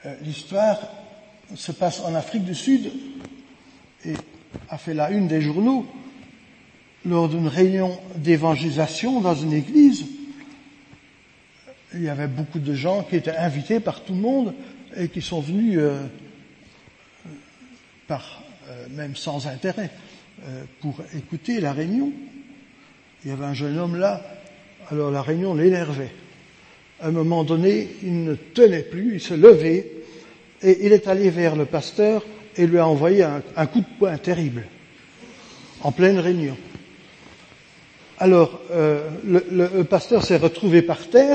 L'histoire se passe en Afrique du Sud et a fait la une des journaux lors d'une réunion d'évangélisation dans une église. Il y avait beaucoup de gens qui étaient invités par tout le monde et qui sont venus même sans intérêt pour écouter la réunion. Il y avait un jeune homme là, alors la réunion l'énervait. À un moment donné, il ne tenait plus, il se levait et il est allé vers le pasteur et lui a envoyé un coup de poing terrible en pleine réunion. Alors le pasteur s'est retrouvé par terre,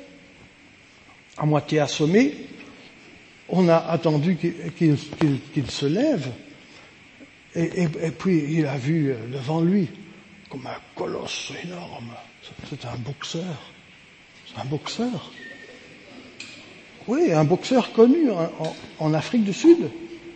à moitié assommé. On a attendu qu'il se lève et puis il a vu devant lui comme un colosse énorme. C'est un boxeur. C'est un boxeur. Oui, un boxeur connu en Afrique du Sud.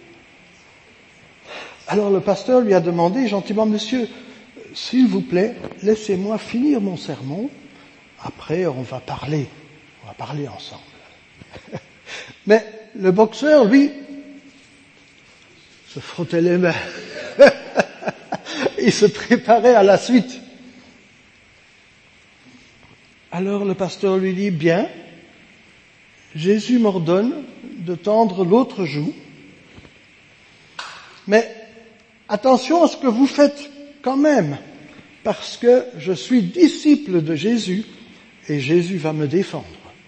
Alors le pasteur lui a demandé gentiment, monsieur, s'il vous plaît, laissez-moi finir mon sermon. Après, on va parler ensemble. Mais le boxeur, lui, se frottait les mains. Il se préparait à la suite. Alors le pasteur lui dit, bien, Jésus m'ordonne de tendre l'autre joue, mais attention à ce que vous faites quand même, parce que je suis disciple de Jésus et Jésus va me défendre.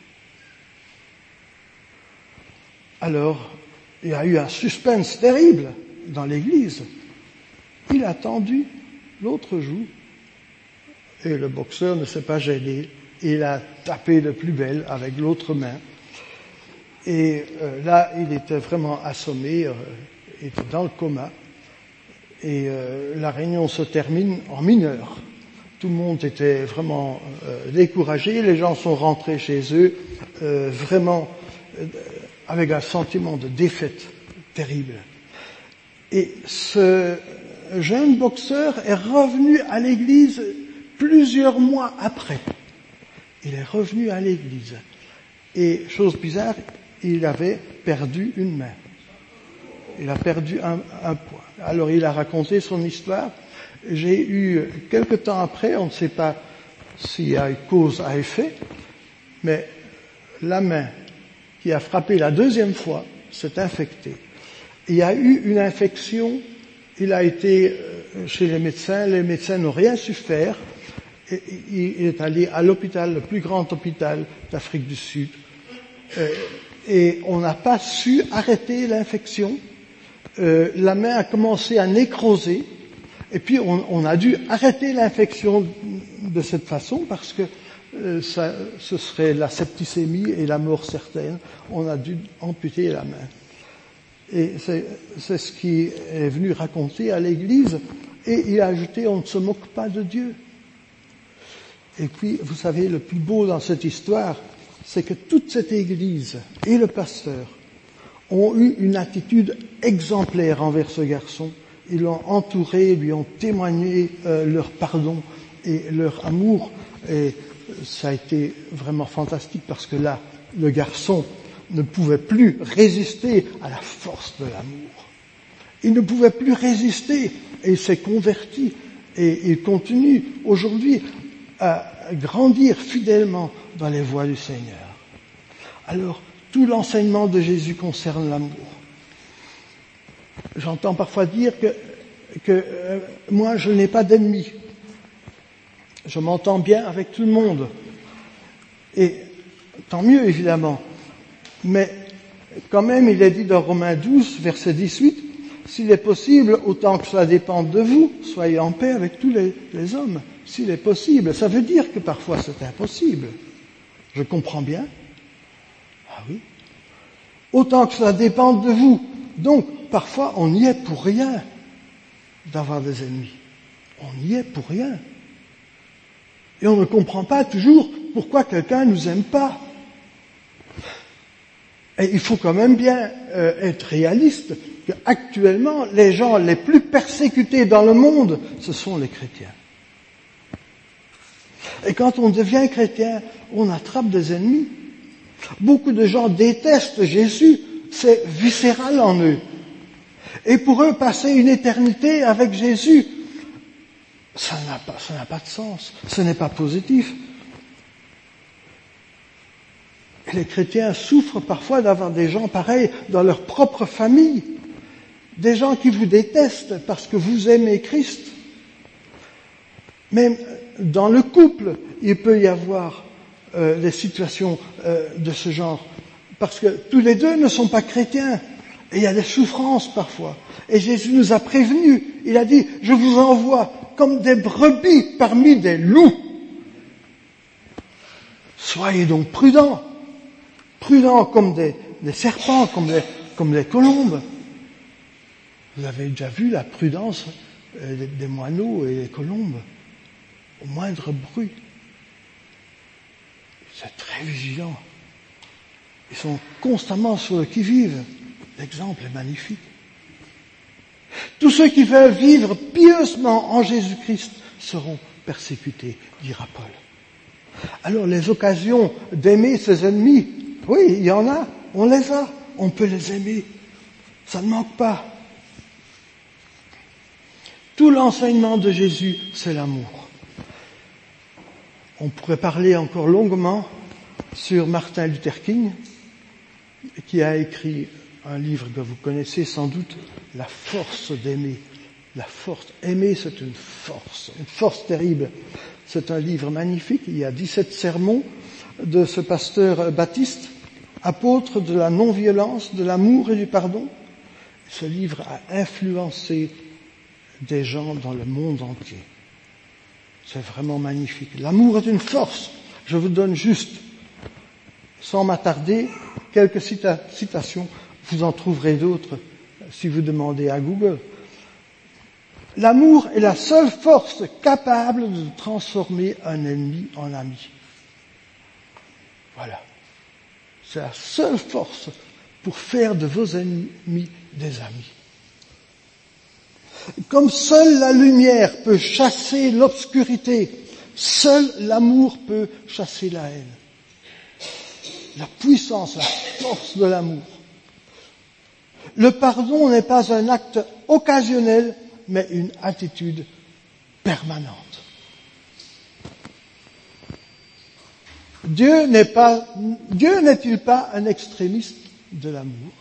Alors, il y a eu un suspense terrible dans l'église. Il a tendu l'autre joue et le boxeur ne s'est pas gêné. Il a tapé de plus belle avec l'autre main. Et là, il était vraiment assommé, il était dans le coma. Et la réunion se termine en 1 heure. Tout le monde était vraiment découragé. Les gens sont rentrés chez eux vraiment avec un sentiment de défaite terrible. Et ce jeune boxeur est revenu à l'église plusieurs mois après. Il est revenu à l'église. Et, chose bizarre, il avait perdu une main. Il a perdu un poing. Alors il a raconté son histoire. J'ai eu, quelque temps après, on ne sait pas s'il y a eu cause à effet, mais la main qui a frappé la 2e fois s'est infectée. Il y a eu une infection, il a été chez les médecins n'ont rien su faire. Il est allé à l'hôpital, le plus grand hôpital d'Afrique du Sud, et on n'a pas su arrêter l'infection. La main a commencé à nécroser, et puis on a dû arrêter l'infection de cette façon parce que ce serait la septicémie et la mort certaine. On a dû amputer la main. Et c'est ce qu'il est venu raconter à l'église, et il a ajouté, on ne se moque pas de Dieu. Et puis, vous savez, le plus beau dans cette histoire, c'est que toute cette église et le pasteur ont eu une attitude exemplaire envers ce garçon. Ils l'ont entouré, lui ont témoigné leur pardon et leur amour. Et ça a été vraiment fantastique parce que là, le garçon ne pouvait plus résister à la force de l'amour. Il ne pouvait plus résister et il s'est converti. Et il continue aujourd'hui à grandir fidèlement dans les voies du Seigneur. Alors, tout l'enseignement de Jésus concerne l'amour. J'entends parfois dire que moi, je n'ai pas d'ennemis. Je m'entends bien avec tout le monde. Et tant mieux, évidemment. Mais quand même, il est dit dans Romains 12, verset 18, « S'il est possible, autant que cela dépende de vous, soyez en paix avec tous les hommes. » S'il est possible, ça veut dire que parfois c'est impossible. Je comprends bien. Ah oui. Autant que cela dépende de vous. Donc, parfois, on n'y est pour rien d'avoir des ennemis. On n'y est pour rien. Et on ne comprend pas toujours pourquoi quelqu'un ne nous aime pas. Et il faut quand même bien être réaliste qu'actuellement, les gens les plus persécutés dans le monde, ce sont les chrétiens. Et quand on devient chrétien, on attrape des ennemis. Beaucoup de gens détestent Jésus c'est viscéral en eux. Et pour eux, passer une éternité avec Jésus, ça n'a pas de sens. Ce n'est pas positif. Et les chrétiens souffrent parfois d'avoir des gens pareils dans leur propre famille. Des gens qui vous détestent parce que vous aimez Christ. Même dans le couple, il peut y avoir des situations de ce genre. Parce que tous les deux ne sont pas chrétiens. Et il y a des souffrances parfois. Et Jésus nous a prévenus. Il a dit, je vous envoie comme des brebis parmi des loups. Soyez donc prudents. Prudents comme des serpents, comme des colombes. Vous avez déjà vu la prudence des moineaux et des colombes. Au moindre bruit. C'est très vigilant. Ils sont constamment sur le qui-vive. L'exemple est magnifique. Tous ceux qui veulent vivre pieusement en Jésus-Christ seront persécutés, dira Paul. Alors les occasions d'aimer ses ennemis, oui, il y en a, on les a, on peut les aimer. Ça ne manque pas. Tout l'enseignement de Jésus, c'est l'amour. On pourrait parler encore longuement sur Martin Luther King, qui a écrit un livre que vous connaissez sans doute, La force d'aimer. La force, aimer c'est une force terrible. C'est un livre magnifique, il y a 17 sermons de ce pasteur baptiste, apôtre de la non-violence, de l'amour et du pardon. Ce livre a influencé des gens dans le monde entier. C'est vraiment magnifique. L'amour est une force. Je vous donne juste, sans m'attarder, quelques citations. Vous en trouverez d'autres si vous demandez à Google. L'amour est la seule force capable de transformer un ennemi en ami. Voilà. C'est la seule force pour faire de vos ennemis des amis. Comme seule la lumière peut chasser l'obscurité, seul l'amour peut chasser la haine. La puissance, la force de l'amour. Le pardon n'est pas un acte occasionnel, mais une attitude permanente. Dieu n'est-il pas un extrémiste de l'amour?